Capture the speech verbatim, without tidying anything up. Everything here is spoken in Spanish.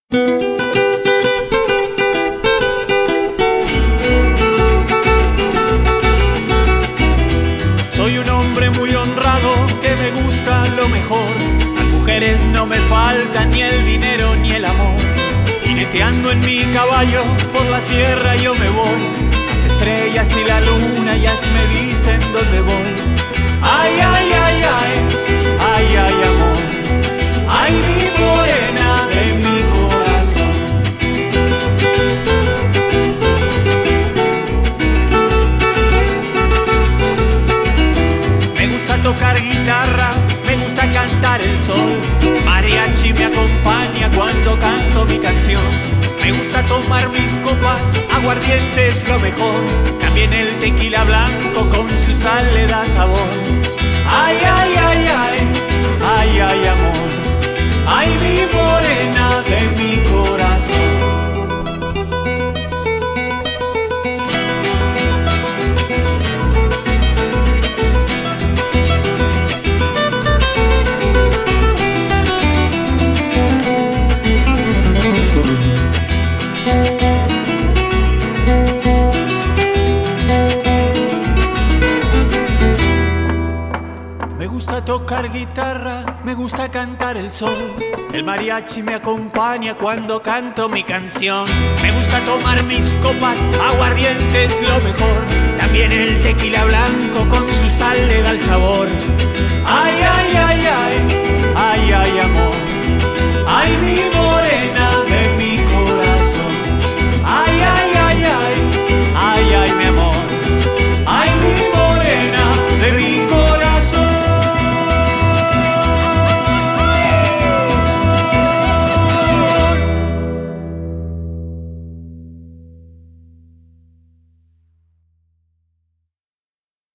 Soy un hombre muy honrado que me gusta lo mejor. Las mujeres no me faltan, ni el dinero ni el amor. Jineteando en mi caballo por la sierra yo me voy. Las estrellas y la luna ellas me dicen dónde voy. Ay, ay, ay, ay, ay, ay, amor. Ay, mi morena de mi corazón. Me gusta tocar guitarra, me gusta cantar el sol. Mariachi me acompaña cuando canto mi canción. Me gusta tomar mis copas, aguardiente es lo mejor. También el tequila blanco con su sal le da sabor. Ay, ay, ay, ay, ay, ay, amor. Ay, mi morena de mi corazón. Me gusta tocar guitarra, me gusta cantar el sol. El mariachi me acompaña cuando canto mi canción. Me gusta tomar mis copas, aguardiente es lo mejor. También el tequila blanco con su sal le da el sabor. Ay, ay, ay, ay, ay, ay, amor. Ay, mi morena.